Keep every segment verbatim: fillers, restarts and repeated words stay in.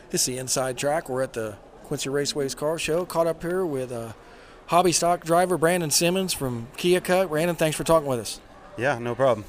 It's the Inside Track. We're at the Quincy Raceways Car Show. Caught up here with uh, hobby stock driver Brandon Simmons from Keokuk. Brandon, thanks for talking with us. Yeah, no problem.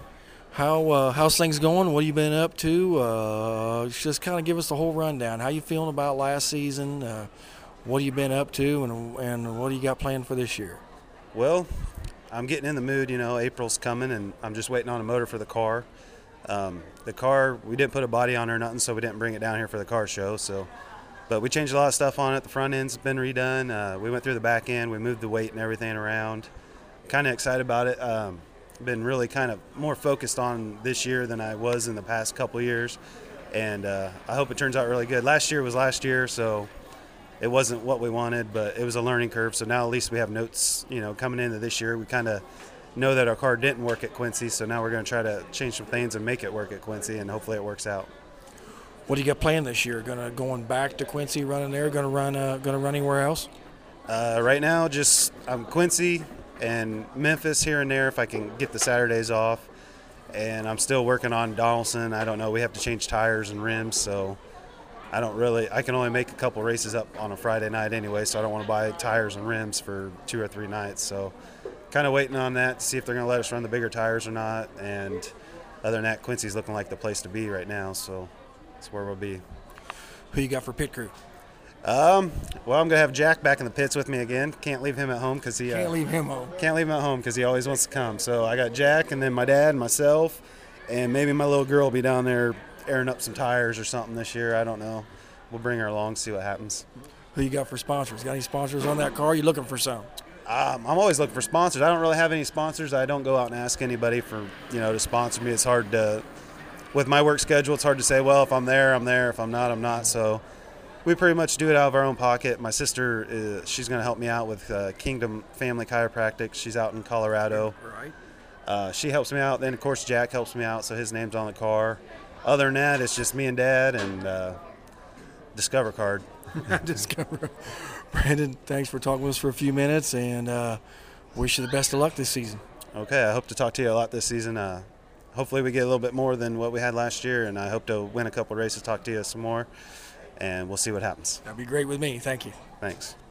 How uh, how's things going? What have you been up to? Uh, just kind of give us the whole rundown. How you feeling about last season? Uh, what have you been up to, and and what do you got planned for this year? Well, I'm getting in the mood. You know, April's coming, and I'm just waiting on a motor for the car. Um, the car, we didn't put a body on or nothing, so we didn't bring it down here for the car show. So, but we changed a lot of stuff on it. The front end's been redone. Uh, we went through the back end. We moved the weight and everything around. Kind of excited about it. Um, been really kind of more focused on this year than I was in the past couple years, and uh, I hope it turns out really good. Last year was last year, so it wasn't what we wanted, but it was a learning curve. So now at least we have notes, you know, coming into this year. We kind of know that our car didn't work at Quincy, so now we're going to try to change some things and make it work at Quincy, and hopefully it works out. What do you got planned this year? Going to going back to Quincy, running there? Going to run? Uh, going to run anywhere else? Uh, right now, just I'm Quincy and Memphis here and there if I can get the Saturdays off, and I'm still working on Donaldson. I don't know. We have to change tires and rims, so I don't really. I can only make a couple races up on a Friday night anyway, so I don't want to buy tires and rims for two or three nights. So kind of waiting on that to see if they're going to let us run the bigger tires or not. And other than that, Quincy's looking like the place to be right now, so that's where we'll be. Who you got for pit crew? Um, well, I'm going to have Jack back in the pits with me again. Can't leave him at home because he Can't uh, leave him home. Can't leave him at home because he always wants to come. So I got Jack, and then my dad, and myself, and maybe my little girl will be down there airing up some tires or something this year. I don't know. We'll bring her along, see what happens. Who you got for sponsors? Got any sponsors on that car? You looking for some? Um, I'm always looking for sponsors. I don't really have any sponsors. I don't go out and ask anybody for, you know, to sponsor me. It's hard to, with my work schedule, it's hard to say, well, if I'm there, I'm there. If I'm not, I'm not. So we pretty much do it out of our own pocket. My sister, is, she's going to help me out with uh, Kingdom Family Chiropractic. She's out in Colorado. Right. Uh, she helps me out. Then, of course, Jack helps me out, so his name's on the car. Other than that, it's just me and Dad and uh, Discover Card. Discover. Brandon, thanks for talking with us for a few minutes, and uh, wish you the best of luck this season. Okay, I hope to talk to you a lot this season. Uh, hopefully we get a little bit more than what we had last year, and I hope to win a couple of races, talk to you some more, and we'll see what happens. That'd be great with me. Thank you. Thanks.